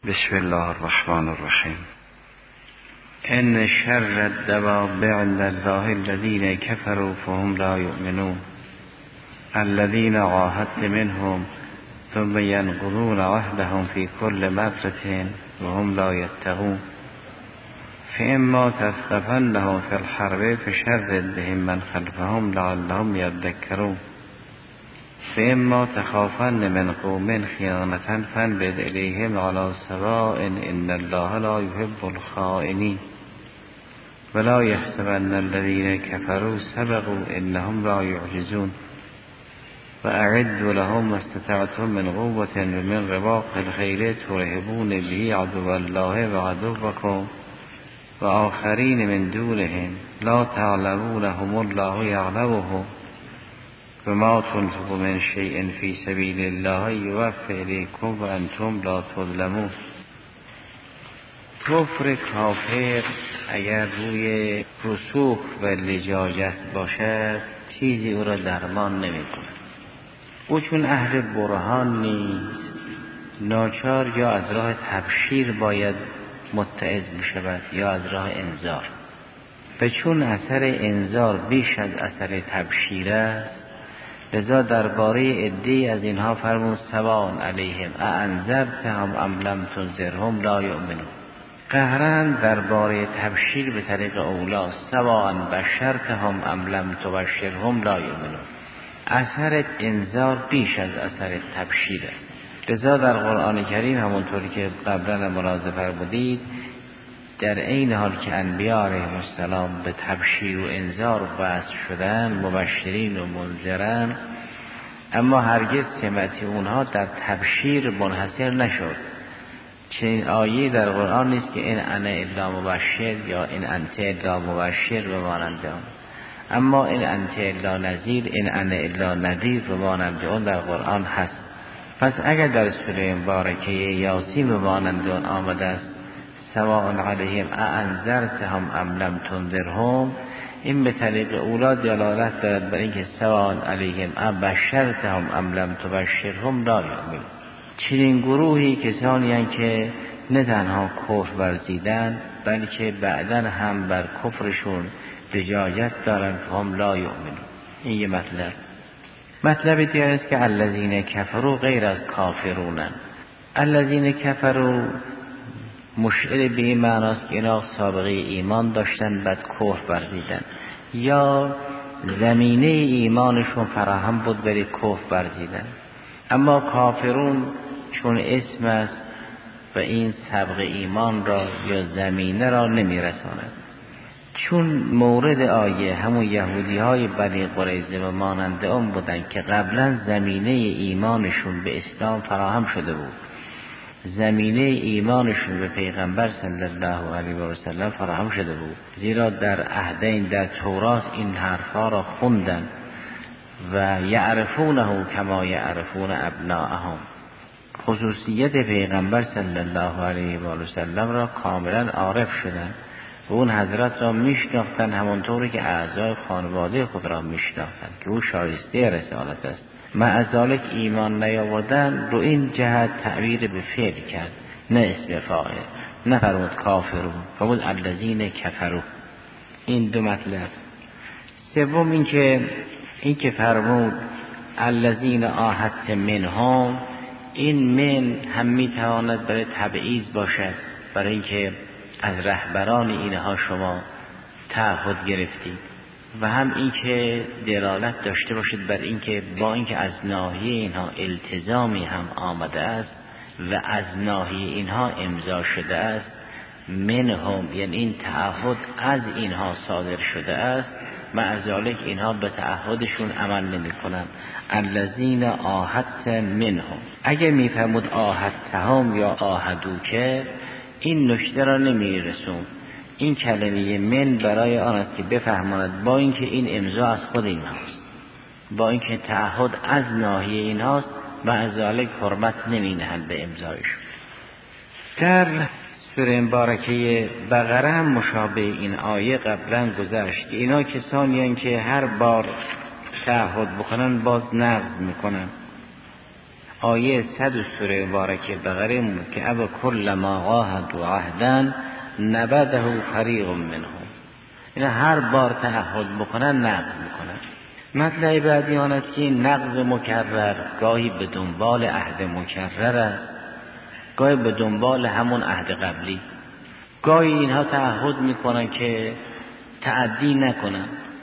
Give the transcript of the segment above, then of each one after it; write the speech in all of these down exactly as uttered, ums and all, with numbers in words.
بسم الله الرحمن الرحیم. ان شر الدواب عند الله الذين كفروا فهم لا يؤمنون الذين عاهدت منهم ثم ينقضون عهدهم في كل مرة وهم لا يتقون فإما تثقفنهم في الحرب فشرد بهم من خلفهم لعلهم يذكرون فإما تخافن من قوم خيانة فانبذ إليهم على سواء إن الله لا يحب الخائنين ولا يحسبن الذين كفروا سبقوا إنهم لا يعجزون وأعدوا لهم ما استطعتم من قوة ومن رباط الخيل ترهبون به عدو الله وعدوكم وآخرين من دونهم لا تعلمونهم الله يعلمهم وما تنفقوا من شيء في سبيل الله يوفى إليكم وأنتم لا تظلمون. کفر کافر اگر روی رسوخ و لجاجت باشد چیزی او را درمان نمی کند. او چون اهل برهان نیست ناچار یا از راه تبشیر باید متعظ می شود یا از راه انذار، و چون اثر انذار بیش از اثر تبشیر است لذا درباره عده‌ای از اینها فرمود سواء علیهم اانذرتهم ام لم تنذرهم لا یؤمنون. قهرا درباره تبشیر به طریق اولا سواء بشرتهم ام لم تبشرهم لا یؤمنون. اثر انذار بیش از اثر تبشیر است. لذا در قرآن کریم همونطوری که قبلا ملاحظه فرمودید در این حال که انبیاء علیهم السلام به تبشیر و انذار وصل شدن مبشرین و منذرن، اما هرگز سمت اونها در تبشیر منحصر نشد. چنین آیه در قرآن نیست که این انا الا مبشر یا این انت الا مبشر و مانند آن، اما این انت الا نذیر این انا الا نذیر و مانند آن در قرآن هست. پس اگر در سوره مبارکه یاسین و مانند آن آمده است سواء علیهم اانذرتهم ام لم تنذرهم، این به طریق اولا دلالت دارد بر اینکه سواء علیهم ابشرتهم ام لم تبشرهم لا یؤمنون. چنین گروهی کسانی هستند که نه تنها کفر ورزیدن بلکه بعداً هم بر کفرشون لجاجت دارند فهم لا یؤمنون. این یه مطلب. مطلب دیگر است که الذین کفروا غیر از کافرونن. الذین کفروا مشعر به این معناست که اینا سابقه ایمان داشتن بعد کفر ورزیدن، یا زمینه ایمانشون فراهم بود برای کفر ورزیدن. اما کافرون چون اسم است و این سبق ایمان را یا زمینه را نمی رساند. چون مورد آیه همون یهودی های بنی قریظه و مانند آن بودن که قبلا زمینه ایمانشون به اسلام فراهم شده بود، زمینه ایمانشون به پیغمبر صلی الله علیه و سلم فراهم شده بود، زیرا در عهدین در تورات این حرفا را خوندن و یعرفونه کما یعرفون ابناءهم. خصوصیت پیغمبر صلی الله علیه و سلم را کاملا عارف شدن و اون حضرت را میشناختن همانطوری که اعضای خانواده خود را میشناختن که او شایسته رسالت است. مع ذلک ایمان نیاوردن رو این جهت تعبیر به فعل کرد، نه اسم فاعل، نه فرمود کافرون، فرمود الذین کفروا. این دو مطلب. سوم این که این که فرمود الذین عاهدت منهم، این من هم میتواند برای تبعیض باشد، برای اینکه از رهبران اینها شما تعهد گرفتید، و هم این که دلالت داشته باشید بر اینکه با اینکه از ناحیه اینها التزامی هم آمده است و از ناحیه اینها امضا شده است، منهم یعنی این تعهد از اینها صادر شده است، مع ذلک اینها به تعهدشون عمل نمی کنند. الذین عاهدت منهم. اگه میفهمود عاهدتهم یا عاهدوک، این نکته را نمی رسون. این کلمه من برای آن است که بفهماند با اینکه این امضا از خود اینهاست، با اینکه تعهد از ناحیه اینهاست، مع ذلک حرمت نمی نهند به امضایشون. در سوره مبارکه بقره هم مشابه این آیه قبلا گذشت که اینا کسانی هستند که هر بار تعهد بکنن باز نقض میکنن. آیه صد سوره مبارکه بقره بود که اب کل ما عاهدوا عهدا نبذه فریق منهم، اینا هر بار تعهد بکنن نقض میکنن. مطلب بعدی آن است که این نقض مکرر گاهی به دنبال عهد مکرر است، گاهی به دنبال همون عهد قبلی. گاهی اینها تعهد میکنن که تعدی نکنن،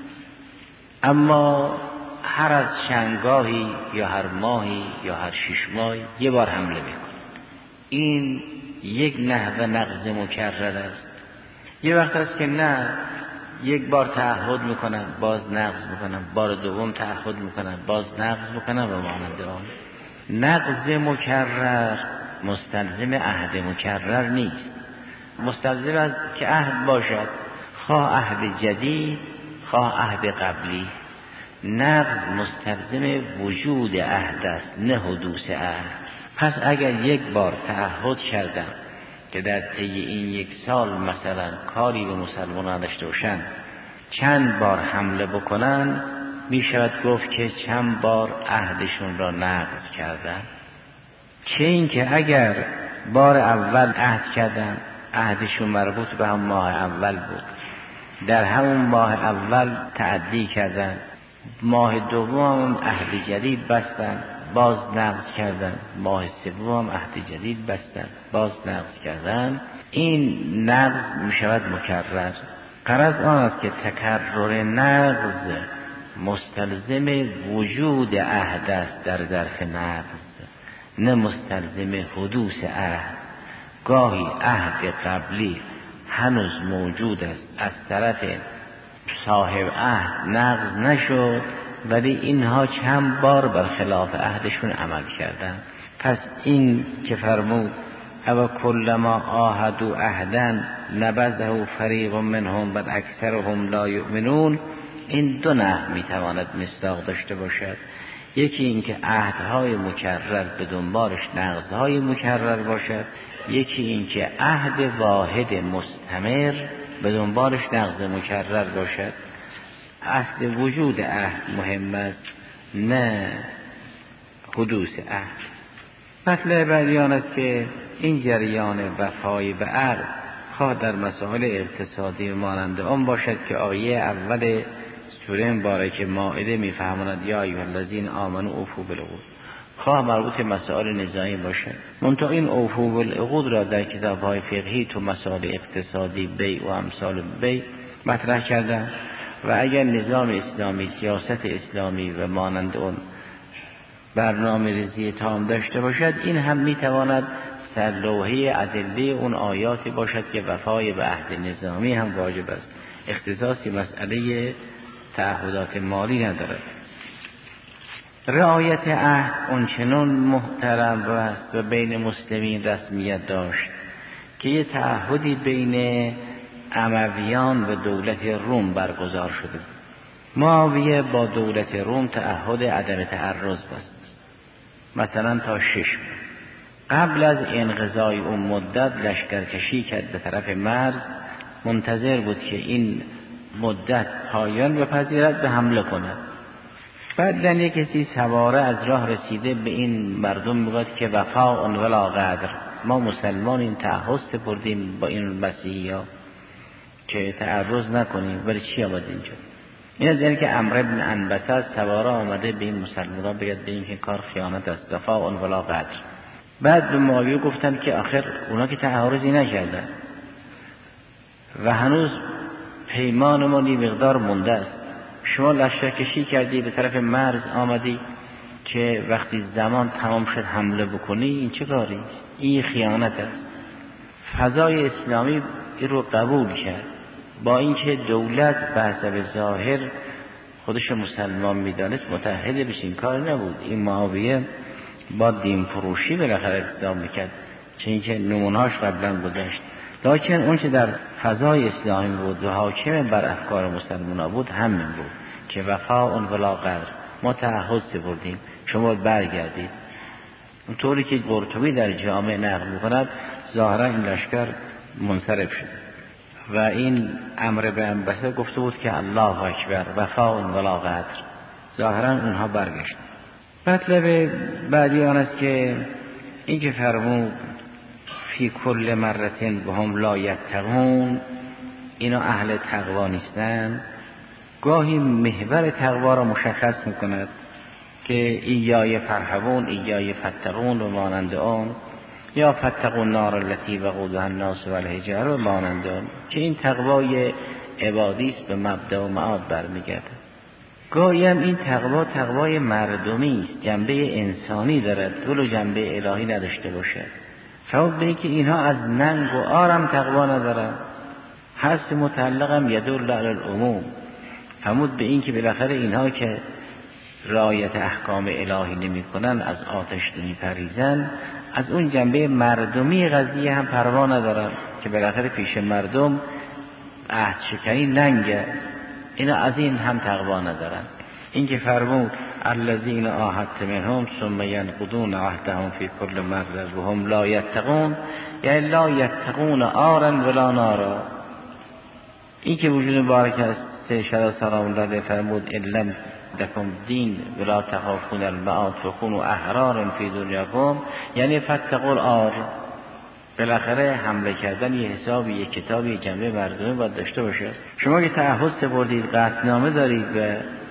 اما هر از چندگاهی یا هر ماهی یا هر شش ماهی یه بار حمله میکنن. این یک نحو نقض مکرر است. یه وقت است که نه، یک بار تعهد میکنن باز نقض میکنن، بار دوم تعهد میکنن باز نقض میکنن و مانند آن. نقض مکرر مستلزم عهد مکرر نیست، مستلزم است که عهد باشد، خواه عهد جدید خواه عهد قبلی. نقض مستلزم وجود عهد است نه حدوث عهد. پس اگر یک بار تعهد کردم که در طی این یک سال مثلا کاری به مسلمانان داشته باشند چند بار حمله بکنن، می شود گفت که چند بار عهدشون را نقض کردن. چه این که اگر بار اول عهد کردن، عهدشون مربوط به هم ماه اول بود، در همون ماه اول تعدی کردن، ماه دوم عهد جدید بستن باز نقض کردن، ماه سوم عهد جدید بستن باز نقض کردن، این نقض می شود مکرر. غرض آن است که تکرر نقض مستلزم وجود عهد است در ظرف نقض، نه مستلزم حدوث عهد. گاهی عهد قبلی هنوز موجود است، از طرف صاحب عهد نقض نشد، ولی اینها چند بار برخلاف عهدشون عمل کردن. پس این که فرمود او کل ما عاهدوا عهدا نبذه فریق منهم بل اکثرهم لا یؤمنون، این دو نحو میتواند مصداق داشته باشد. یکی این که عهدهای مکرر به دنبالش نقضهای مکرر باشد، یکی این که عهد واحد مستمر به دنبالش نقض مکرر باشد. اصل وجود عهد مهم است نه حدوث عهد. مطلب بعدی آن است که این جریان وفای به عهد خواه در مسائل اقتصادی مانند آن باشد که آیه اول سوره مبارکه مائده میفهماند یا ایها الذین آمنوا اوفوا بالعقود، خواه مربوط مسائل نظامی باشد. منتها این اوفوا بالعقود را در کتاب‌های فقهی تو مسائل اقتصادی بیع و امثال بیع مطرح کردن و اگر نظام اسلامی، سیاست اسلامی و مانند اون برنامه ریزی تام داشته باشد، این هم میتواند سرلوحه ادله اون آیاتی باشد که وفای به عهد نظامی هم واجب است. اختصاصی مسئله تعهدات مالی ندارد. رعایت عهد اونچنان محترم است و بین مسلمین رسمیت داشت که یه تعهدی بین امویان و دولت روم برگزار شده. معاویه با دولت روم تعهد عدم تعرض بست، مثلا تا شش ماه. قبل از انقضای اون مدت لشکرکشی کرد به طرف مرز، منتظر بود که این مدت پایان بپذیرد به حمله کند. بعد یک کسی سواره از راه رسیده به این مردم میگوید که وفاء ولا غدر، ما مسلمان این تعهد سپردیم با این مسیحی‌ها که تعرض نکنیم، ولی چی آمد اینجا؟ این از یعنی که عمرو بن عنبسه سواره آمده به این مسلمان بگید به این که کار خیانت است، وفاء ولا غدر. بعد به معاویه گفتند که آخر اونا که تعرضی نکردن و هنوز پیمان ما نی مقدار مونده است، شما لشکرکشی کردی به طرف مرز آمدی که وقتی زمان تمام شد حمله بکنی، این چه کاری؟ این خیانت است. فضای اسلامی این رو قبول کرد، با اینکه دولت به حسب ظاهر خودش مسلمان میدانست متحد بشه، این کار نبود. این معاویه با دین فروشی بالاخره التزام میکرد، چون اینکه نمونهاش قبلا گذشت. لکن اون چه در فضای اسلامی بود و حاکم بر افکار مسلمان بود همین بود که وفاء ولا غدر، ما تعهد سپردیم شما برگردید. اونطوری که قرطبی در جامع نقل میکند ظاهرا این لشکر منصرف شد و این عمرو بن عنبسه گفته بود که الله اکبر وفاء ولا غدر، ظاهرا اونها برگشت. مطلب بعدی آن است که این که فرمود فی کل مرتين وهم لا یتقون، اینا اهل تقوا نیستن، گاهی محور تقوا را مشخص میکند که ایای فرحبون، ایای فتقون و مانند آن، یا فتقون نار التي وقودها الناس والحجاره و مانند آن، که این تقوای عبادی است، به مبدا و معاد برمیگرده. گاهی هم این تقوا تقوای مردمی است، جنبه انسانی دارد ولو جنبه الهی نداشته باشد. فوق به این که اینها از ننگ و آرم تقوا ندارن، حس متعلقم یدل علی العموم، فرمود به این که بالاخره اینها که رعایت احکام الهی نمی کنن، از آتش نمی پریزن، از اون جنبه مردمی قضیه هم پروا ندارن که بالاخره پیش مردم عهد شکنی ننگه، اینا از این هم تقوا ندارن. این که فرمود الذین عاهدت منهم ثم ینقضون عهدهم فی کل مرة وهم لا یتقون، یعنی لا یتقون آرا ولا نارا. این که وجود مبارک است سیشلا سلام الله علیه فرمود ان لم لکم دین ولا تخافون المعاد فکونوا احرارا فی دنیاکم، یعنی فتقوا الآر. بالاخره حمله کردن یه حسابی، یه کتابی، یه جنبه مردمی باید داشته باشه. شما که تعهد سپردید، قطعنامه دارید و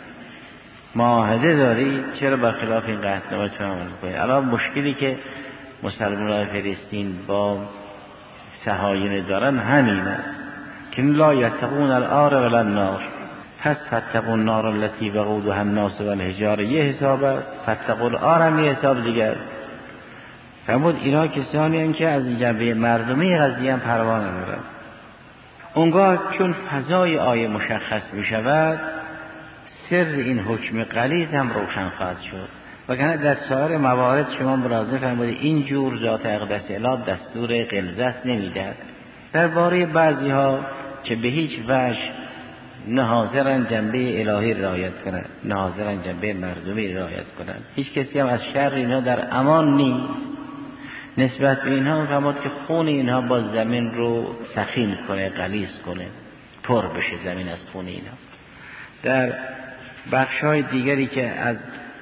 معاهده دارید، چرا برخلاف این قطعنامه تو عمل کنید؟ الان مشکلی که مسلمانان فلسطین با صهاینه دارن همین است که لا یتقون الآر ولا النار. پس فتقوا النار التي وقودها الناس والحجاره یه حساب است، فتقوا الآر هم یه حساب دیگه است. فرمود اینا کسانی هستند که از جنبه مردمی قضیه هم پروا ندارن. اونگاه چون فضای آیه مشخص می شود، سر این حکم غلیظ هم روشن خواهد شد. وگرنه در سایر موارد شما ملاحظه فرمودید این جور ذات اقدس اله دستور غلظت نمیدهد. درباره بعضی ها که به هیچ وجه نه حاضرن جنبه الهی رعایت کنند، نه حاضرن جنبه مردمی رعایت کنند، هیچ کسی هم از شر اینها در امان نیست. نسبت به اینها فرمود که خون اینها با زمین رو سخین کنه، غلیظ کنه، پر بشه زمین از خون اینها. در بخش‌های دیگری که از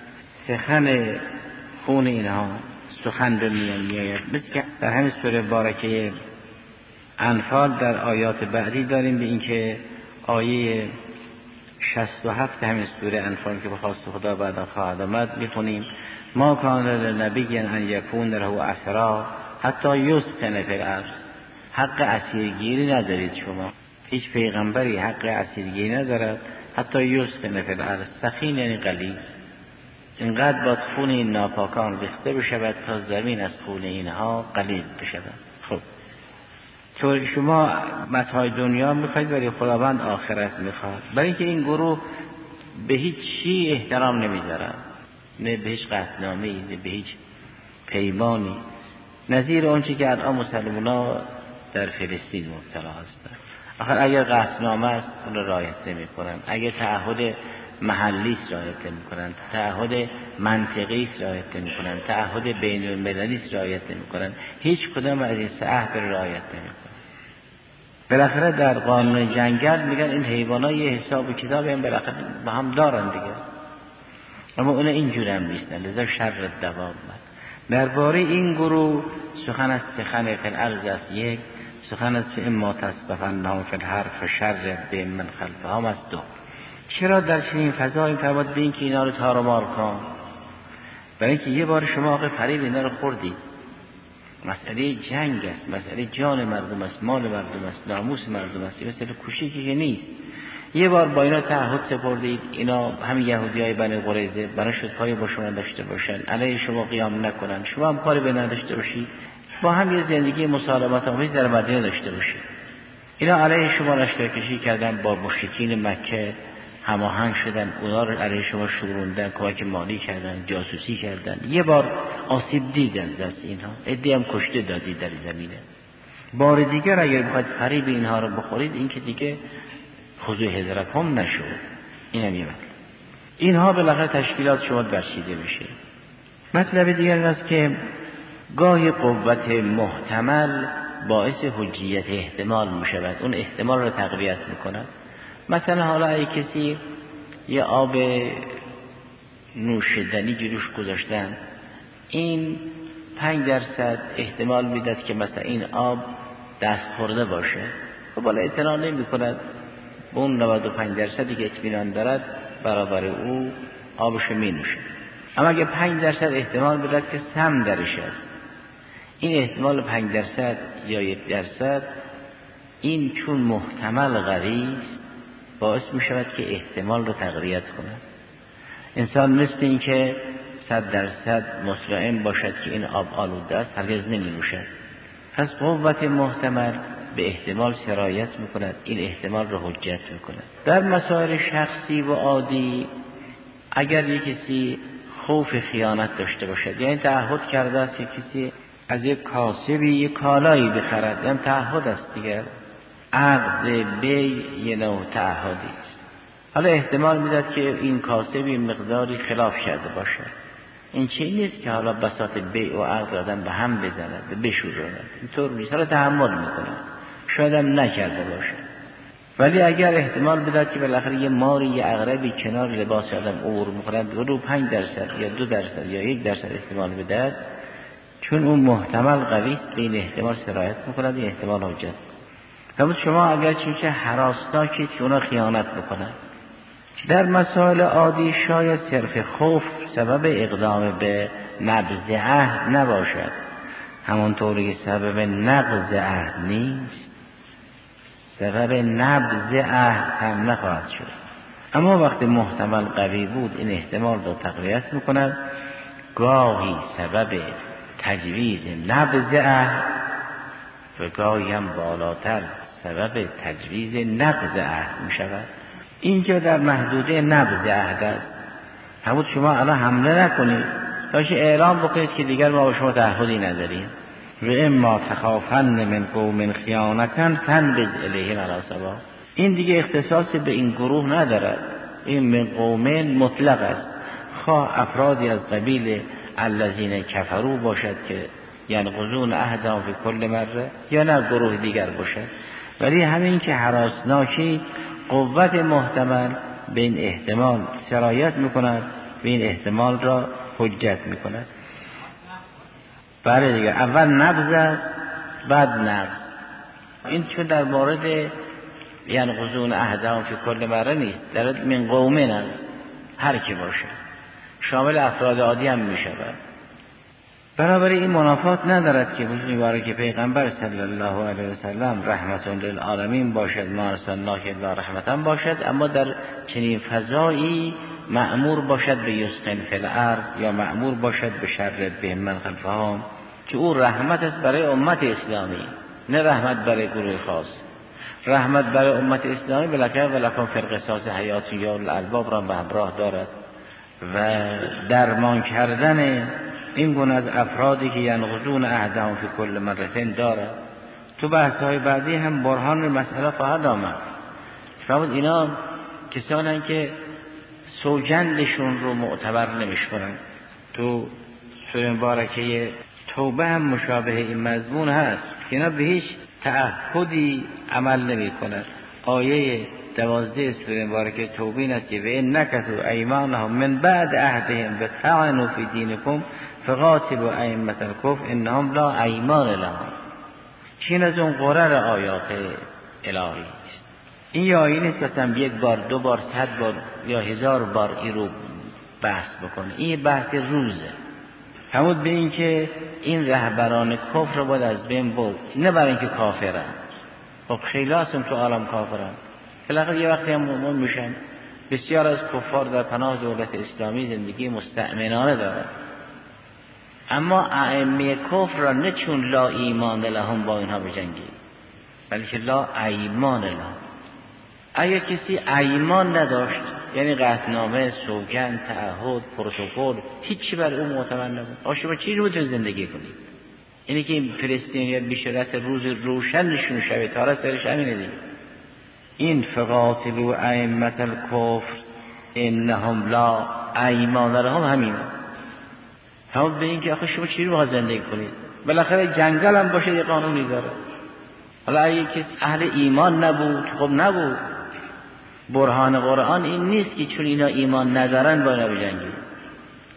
سخن خون اینها سخن به میان میآید، مثل که در همین سوره بارکه انفال در آیات بعدی داریم به اینکه آیه شصت و هفت همین سوره انفال که به خواست خدا بعدا خواهد آمد میخونیم ما کان لنبی ان یکون له اسری حتی یسکن فی الارض. حق اسیرگیری ندارید شما، هیچ پیغمبری حق اسیرگیری ندارد. حتی یسکن فی الارض، سخین یعنی غلیظ، اینقدر باید خون این ناپاکان ریخته بشود تا زمین از خون اینها غلیظ بشود. خب چون شما متاع دنیا میخواید ولی خداوند آخرت میخواد، برای اینکه این گروه به هیچ چی احترام نمیذارن، نه به هیچ قطعنامه‌ای، نه به هیچ پیمانی، نظیر اونچه که الان مسلمان‌ها در فلسطین مبتلا هستند. آخر اگر قطعنامه است اون را رعایت نمی‌کنن، اگر تعهد محلی است رعایت نمی‌کنن، تعهد منطقی است رعایت نمی‌کنن، تعهد بین‌المللی است رعایت نمی‌کنن، هیچ کدام از این سه عهد را رعایت نمی‌کنن. بالاخره در قانون جنگل میگن این حیوانات یه حساب و کتابی هم بالاخره با هم دارن دیگه، اما اون اینجور هم نیستن، لذا شر دوام من. درباره این گروه سخن از سخن فی الارض است یک، سخن از فی اما تصطفنهم فی الحرب شر به من خلفهم است دو. چرا در چنین فضایی فرمود به این که اینا رو تار و مار کن؟ برای اینکه یه بار شما آقا فریب اینا رو خوردید. مسئله جنگ است، مسئله جان مردم است، مال مردم است، ناموس مردم است، مسئله کوششی که نیست. یه بار با اینا تعهد سپردید، اینا همین یهودیای بنی قریظه بنا شد کاری با شما داشته باشن، علیه شما قیام نکنن، شما هم کاری به نداشته باشید، با هم یه زندگی مسالمت آمیز در مدینه داشته باشید. اینا علیه شما لشکرکشی کردن، با مشرکین مکه هماهنگ شدن، اونا رو علیه شما شوروندن، کمک مالی کردن، جاسوسی کردن، یه بار آسیب دید از دست اینها، عده‌ای هم کشته دادید در زمینه. بار دیگر اگر بخواید فریب اینها رو بخورید، این که دیگه خضوع حضرتهم نشود. این هم یه مطلب. اینها بالاخره تشکیلات شما برچیده بشه. مطلب دیگر این است که گاهی قوت محتمل باعث حجیت احتمال میشود، اون احتمال رو تقویت میکند. مثلا حالا اگه کسی یه آب نوشیدنی جلوش گذاشتن، این پنج درصد احتمال میداد که مثلا این آب دست خورده باشه، و بالا اعتنا نمی کند به اون نود و پنج درصدی که اطمینان دارد برابر او آبش می نوشه. اما اگه پنج درصد احتمال بدهد که سم درش است، این احتمال پنج درصد یا یک درصد این چون محتمل قوی است باعث می شود که احتمال رو تقویت کند. انسان مثل این که صد درصد مطمئن باشد که این آب آلوده است هرگز نمی نوشد. پس قوت محتمل به احتمال سرایت می کند، این احتمال رو حجت می کند. در مسائل شخصی و عادی اگر یک کسی خوف خیانت داشته باشد، یعنی تعهد کرده است که کسی از یک کاسبی یک کالایی بخرد، یعنی تعهد است دیگر، عقد بی یه نوع تعهدی است. حالا احتمال میداد که این کاسبی مقداری خلاف کرده باشد، این چیزی نیست که حالا بساط بیع و عقد آدم به هم بزند به بشوراند، اینطور نیست، حالا تحمل میکنه، شاید هم نکرده باشه. ولی اگر احتمال بداد که بالاخره یه ماری یه عقربی کنار لباس آدم عبور میکنه، رو پنج درصد یا دو درصد یا یک درصد احتمال بداد، چون اون محتمل قوی است به این احتمال سرایت میکنه، این احتمال حجت. اما شما اگر چون هراسناکید که اونا خیانت بکنن، در مسائل عادی شاید صرف خوف سبب اقدام به نبض عهد نباشد، همونطوری که سبب نقض عهد نیست، سبب نبض عهد هم نخواهد شد. اما وقتی محتمل قوی بود این احتمال رو تقویت میکند، گاهی سبب تجویز نبض عهد و گاهی هم بالاتر سبب تجویز نقض عهد میشود. اینجا در محدوده نبض عهد است. همون شما الان حمله نکنید، تاشه اعلام بکنید که دیگر ما با شما تعهدی نداریم. و اما تخافن من قوم خیانتن فانبذ الیهم علی سواء. این دیگه اختصاصی به این گروه ندارد، این من قوم مطلق است، خواه افرادی از قبیل الذین کفروا باشد که ینقضون عهدهم فی کل مره، یا نه گروه دیگر باشد. ولی همین که هراسناکی قوت محتمل به این احتمال سرایت میکند، به این احتمال را حجت میکند. بله دیگه، اول نبض است بعد نقض. این چون در مورد ینقضون عهدهم فی کل مره نیست، در من قومین است، هر کی باشه، شامل افراد عادی هم میشود. بنابراین این منافات ندارد که بزرگواری که پیغمبر صلی الله علیه و سلم رحمت للعالمین باشد، ما ارسلناک الا رحمتا باشد، اما در چنین فضایی مأمور باشد به یسقن فی الارض، یا مأمور باشد به شرد بهم من خلفهم، که او رحمت است برای امت اسلامی، نه رحمت برای گروه خاص. رحمت برای امت اسلامی بلکه ولکن فی القصاص حیات یا الالباب را به همراه دارد و درمان کردن این گونه از افرادی که ینقضون عهدهم فی کل مرتين داره. تو بحث‌های بعدی هم برهان مسئله خواهد آمد. شاید اینا کسانی که سوگندشون رو معتبر نمی‌شکنن. تو سوره مبارکه توبه هم مشابه این مضمون هست که اینا به هیچ تعهدی عمل نمی‌کنند. آیه دوازده سوره مبارکه توبه است که و ان نکثوا ایمانهم من بعد عهدهم بطعنوا فی دینکم فقاتلوا ائمة الکفر انهم لا ایمان لهم. چین از اون قرر آیات الهی است. این آیه نیست که یک بار دو بار صد بار یا هزار بار این رو بحث بکنه، این بحث روزه. همون به این که این رهبران کفر رو باید از بین برد، نه برای اینکه کافرن. خب خیلی هستن تو عالم کافرن، بالاخره یه وقتی هم مؤمن میشن. بسیار از کفار در پناه دولت اسلامی زندگی مستأمنانه دارن، اما ائمه کفر را نه چون لا ایمان لهم با اینها بجنگی، بلکه لا ایمان لهم. اگر کسی ایمان نداشت، یعنی قطعنامه، سوگند، تعهد، پروتکل، هیچی بر او معتمد نبود، آشوب چی رو تو زندگی کنید؟ اینی که این فلسطینیان بشارت روز روشن نشون شبه تاره سرش همینه دیگه. این فقاتلوا ائمة الکفر انهم لا ایمان لهم همینه. همون به این که آخه شما چی رو باید زندگی کنید؟ بالاخره جنگل هم باشه یه قانونی داره. حالا اگه کسی اهل ایمان نبود، خب نبود. برهان قرآن این نیست که چون اینا ایمان ندارن با اینا بجنگید.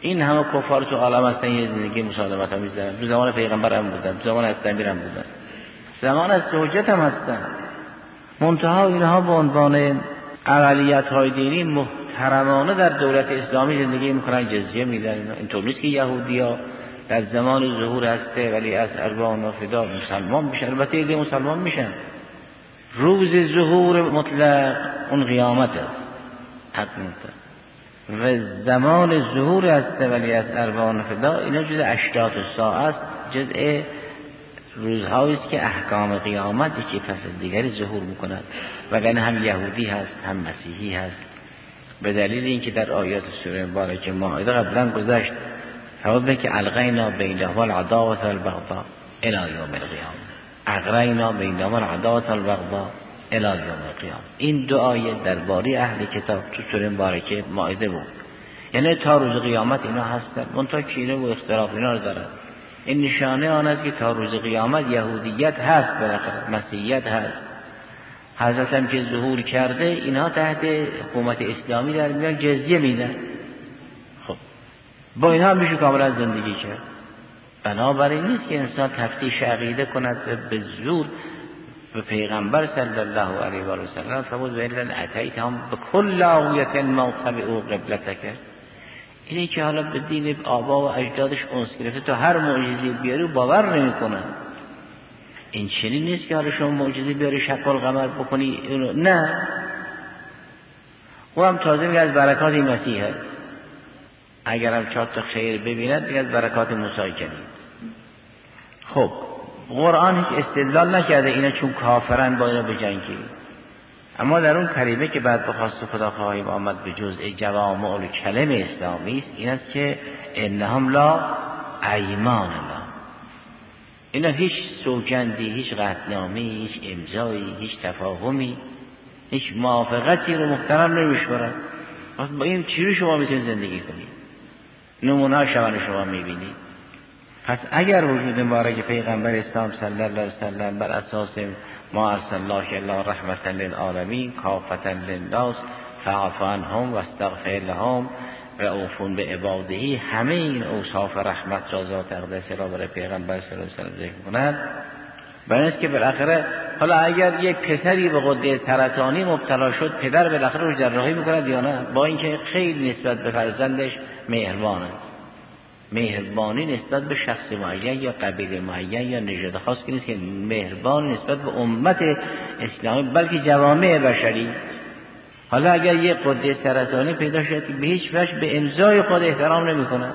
این همه کفار تو عالم هستن یه زندگی مسالمت هم می‌ذارن، تو زمان پیغمبر هم بودن، تو زمان اسلام هم بودن، زمان از حجت هم هستن. منتها اینها به عنوان اقلیت های دینی محترمانه در دولت اسلامی زندگی میکنن، جزیه میدن. اینطور نیست که یهودیا در زمان ظهور هسته ولی از اربان و فدا مسلمان میشن. البته ایده مسلمان میشن، روز ظهور مطلق اون قیامت است حق مطلق، و زمان ظهور هسته ولی از اربان و فدا اینا جز اشراط الساعه است، جزء روزهایی است که احکام قیامت یکی پس از دیگری ظهور میکند. وگرنه هم یهودی هست هم مسیحی هست، به دلیل اینکه در آیات سوره مبارکه مائده قبلا گذشت فرمود که القینا بینهم العداوة والبغضاء الی یوم القیامه، اغرینا بینهم العداوة والبغضاء الی یوم القیامه. این دو آیه درباره اهل کتاب تو سوره مبارکه مائده بود، یعنی تا روز قیامت اینا هستن. منتها کینه و اختلاف اینا رو دارن. این نشانه آن است که تا روز قیامت یهودیت هست، بالاخره مسیحیت هست. حضرت هم که ظهور کرده اینها تحت حکومت اسلامی در میان جزیه میدن. خب با اینها هم میشه کاملا زندگی کرد. بنابراین نیست که انسان تفتیش عقیده کند به زور. به پیغمبر صلی الله علیه و سلم فرمود ویل اتیتهم بكل آیة ما تبعوا قبلتک. اینه که حالا به دین آبا و اجدادش انس گرفته، تو هر معجزه‌ای بیاری باور نمی‌کنن. این چنین نیست که حالا شما معجزه بیاری شق القمر بکنی، نه. او هم تازه میگه از برکات این مسیح هست. اگرم چهار تا خیر ببیند میگه از برکات موسی کنید. خب قرآن هیچ استدلال نکرده اینا چون کافرن با اینا بجنگی، اما در اون کلمه که بعد بخواست خدا خواهیم آمد به جزء جوامع الکلم اسلامی است، این است که انهم لا ایمان لا، اینا هیچ سوگندی، هیچ قطعنامه‌ای، هیچ امضایی، هیچ تفاهمی، هیچ موافقتی رو محترم نمی‌شمارن. با این چیزی شما میتونید زندگی کنید، نمونه شبان شما میبینید. پس اگر وجود مبارک پیغمبر اسلام صلی الله علیه وسلم بر اساس ما ارسلناک الا رحمتا للعالمین کافة للناس فاعف عنهم واستغفر لهم رؤوف بعباده، همه این اوصاف رحمت را ذات اقدس را برای پیغمبر صلی الله علیه وسلم ذکر کند، برای اینکه بالاخره حالا اگر یک پسری به غده سرطانی مبتلا شد، پدر بالاخره رو جراحی میکند یا نه؟ با اینکه خیلی نسبت به فرزندش مهربانه، مهربانی نسبت به شخص معین یا قبیله معین یا نژاد خاص که نیست، که مهربان نسبت به امت اسلامی بلکه جوامع بشری. حالا اگر یک غده سرطانی پیدا شد به هیچ وجه به امضای خود احترام نمی‌کنه،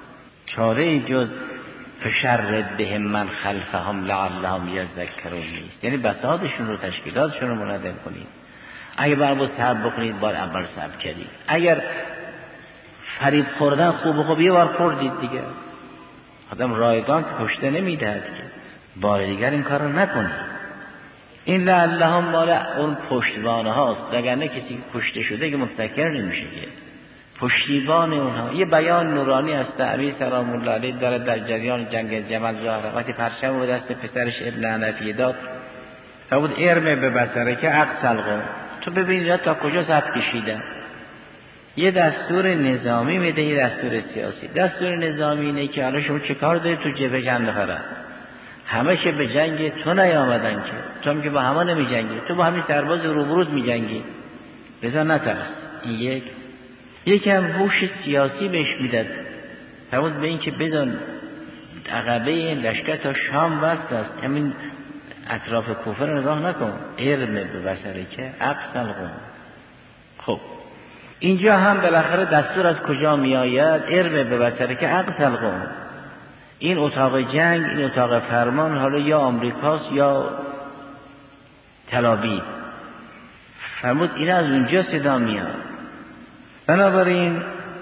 چاره جز فشرد بهم من خلفهم لعلهم یذکرون نیست. یعنی بساطشون رو، تشکیلاتشون رو منظم کنید. اگر باید صبر بکنید بار اول صبر کردید، اگر فریب خوردن خوب خوب یه بار خوردید دیگه، آدم رایگان که کشته نمیدهد که بار دیگر این کار رو نکنید. این لعلهم مال اون پشتیبانه هاست، وگرنه کسی که کشته شده که متذکر نمیشه که پشتیبان اونها. یه بیان نورانی است امیر سلام الله علیه داره در جریان جنگ جمل ظاهر وقتی پرچم به دست پسرش ابن حنفیه داد فرمود ارمه به بصره که عقل تو ببینید تا کجا صف کشیدن. یه دستور نظامی میده، یه دستور سیاسی. دستور نظامی اینه که حالا شما چه کار دارید تو جبهه چند نفره، همه که به جنگ تو نیامدن که تو هم که با همه نمی جنگی، تو با همین سرباز روبرود می جنگی، بذار نترس. این یک یکم هوش سیاسی بهش میداد، فرمود به این که بذار عقبه این لشکر تا شام وصل است، همین اطراف کوفه رو نگاه نکن، ارم به بصره که اقصل قوم. خب اینجا هم بالاخره دستور از کجا می آید؟ ارم به بصره که اقصل قوم. این اتاق جنگ، این اتاق فرمان حالا یا آمریکاست یا تل‌آویو. فرمود این از اونجا صدا میاد. بنابراین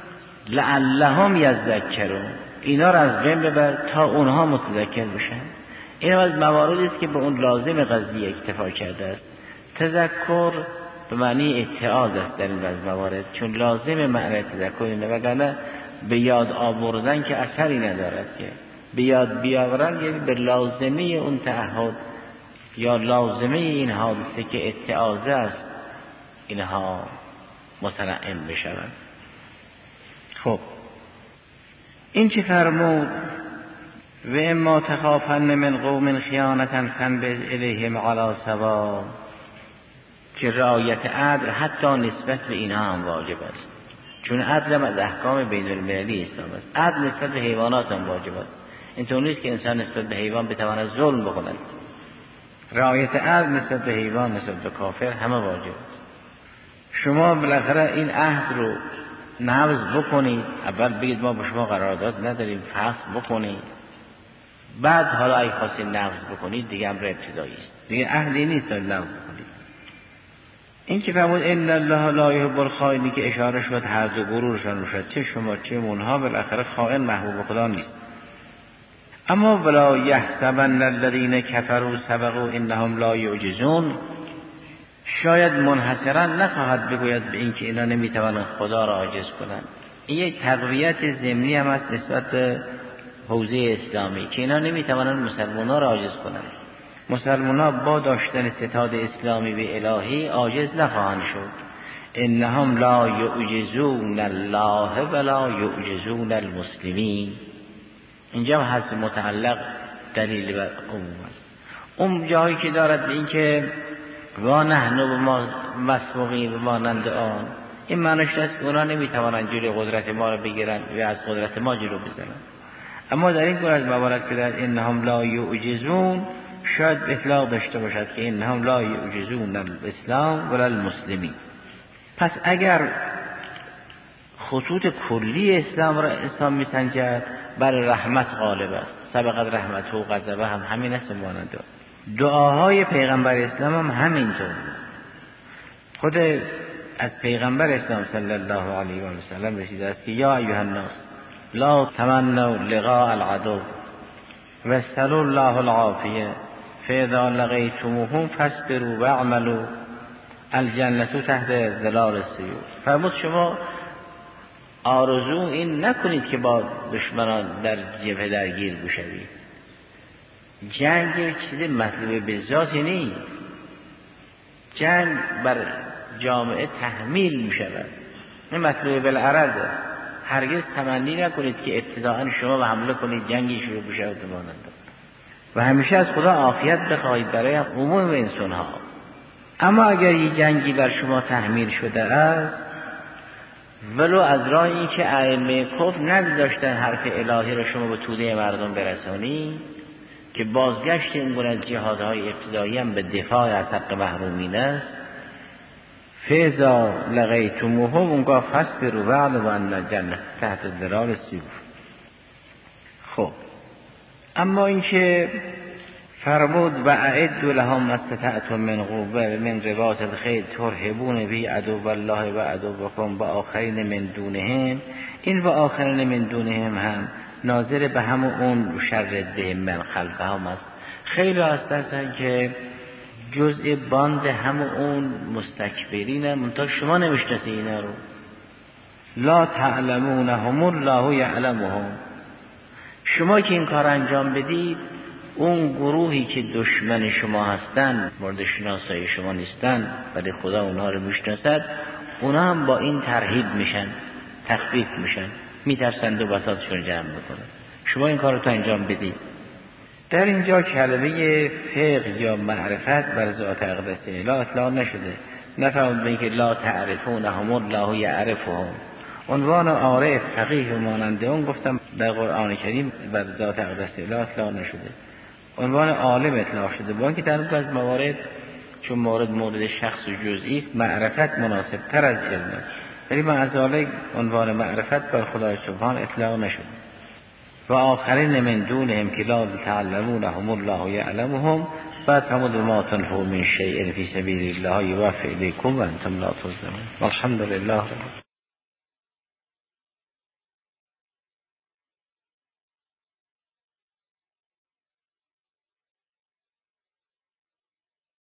لعلهم یذکرون، اینا رو از بین ببر تا اونها متذکر بشن. این از مواردی است که به اون لازم قضیه اکتفا کرده است. تذکر به معنی اتعاظ است در این از موارد، چون لازم معنی تذکر اینه، وگرنه به یاد آوردن که اثری ندارد. که به یاد بیاورن یعنی به لازمه اون تعهد یا لازمه این حادثه که اتعاظ است اینها متنعم بشوند. خب این چه فرمود و اما تخافن من قوم خیانتا فانبذ الیهم علی سوا، که رعایت عدل حتی نسبت به اینها هم واجب است، چون عدل هم از احکام بین المللی اسلام است. عدل نسبت به حیوانات هم واجب است. اینطور نیست که انسان نسبت به حیوان بتواند ظلم بکند. رعایت عدل نسبت به حیوان، نسبت به کافر همه واجب است. شما بالاخره این عهد رو نقض بکنید. اول بگید ما با شما قرارداد نداریم، فسخ بکنید. بعد حالا اگه خواستید نقض بکنید دیگه امر ابتدایی است، دیگه عهدی نیست تا نقض بکنید. این که فرمود ان الله لا یحب الخائنین که اشاره شد هر دو گروهشان روشد، چه شما چه اونها بالاخره خائن محبوب خدا نیست. اما ولا یحسبن الذین کفروا سبقوا انهم لا یعجزون، شاید منحصرا نخواهد بگوید به این که اینا نمیتوانند خدا را عاجز کنند. این یک تقویت ضمنی هم است نسبت به حوزه اسلامی که اینا نمیتوانند مسلمانان را عاجز کنند. مسلمانان با داشتن ستاد اسلامی به الهی عاجز نخواهند شد. انهم لا یعجزون الله ولا یعجزون المسلمین. اینجا هست متعلق دلیل بر عموم است. اون جایی که دارد به این که و نحن به ما مسبوقین به مانند آن، این معنیش است که اونا نمیتوانند جلوی قدرت ما را بگیرن و از قدرت ما جلو بزنن. اما در این گونه از موارد که در انهم لا یعجزون شاید اطلاق داشته باشد که انهم لا یعجزون الاسلام ولا المسلمین. پس اگر خطوط کلی اسلام را انسان میسنجد بر رحمت غالب است. سبقت رحمت و غضب هم همین است مانند. دعاهای پیغمبر اسلام هم همینطور. خود از پیغمبر اسلام صلی الله علیه و سلم رسیده است که یا ایها الناس لا تمنوا لقاء العدو واسألوا الله العافیه فاذا لقیتموهم فاصبروا واعملوا الجنة تحت ظلال السیوف. فرمود شما آرزو این نکنید که با دشمنان در جبهه درگیر بشوید. جنگ یک چیز مطلوب به ذاتی نیست. جنگ بر جامعه تحمیل می شود، این مطلوب بالعرض است. هرگز تمنی نکنید که ابتداء شما به حمله کنید جنگی شروع بشه و مانند. و همیشه از خدا عافیت بخواهید برای عموم انسان ها. اما اگر یک جنگی بر شما تحمیل شده است، ولو از راه این که ائمه کفر نگذاشتن حرف الهی را شما به توده مردم برسانی، که بازگشت این گونه از جهادهای ابتدایی هم به دفاع از حق محرومین است، فیضا لقیتموهم اونگاه فاصبروا واعلموا ان الجنة تحت ظلال السیوف. خب اما این که فرمود و اعدوا لهم ما استطعتم من قوة من رباط الخیل ترهبون به عدو الله و عدوکم و آخرین من دونهم، این و آخرین من دونهم هم ناظر به همون اون شرد به من خلفهم است. خیلی هستن که جزء باند همون اون مستکبرین، منتها شما نمیشناسی اینا رو. لا تعلمونهم الله یعلمهم. شما که این کار انجام بدید، اون گروهی که دشمن شما هستن مورد شناسایی شما نیستن ولی خدا اونها رو میشناسد، اونها هم با این ترهیب میشن، تخفیف میشن، میترسند و بساطشون جمع بکنن. شما این کار رو تا انجام بدید. در اینجا کلمه فقه یا معرفت بر ذات اقدس اله اطلاق نشده. نفرمود به اینکه لا تعرفونهم الله یعرفهم. عنوان عارف فقیه و ماننده اون گفتم در قرآن کریم بر ذات اقدس اله اطلاق نشده. عنوان عالم اطلاق شده. با اینکه در اون از موارد چون مورد مورد شخص و جزئی است معرفت مناسب تر از علم است، ولی معذالک عنوان معرفت بر خدای سبحان اطلاق نشده. و آخرین من دونهم که لا تعلمونهم الله یعلمهم. بعد فرمود ما تنفقوا من شیء فی سبیل الله یوفی الیکم و انتم لا تظلمون. والحمد لله.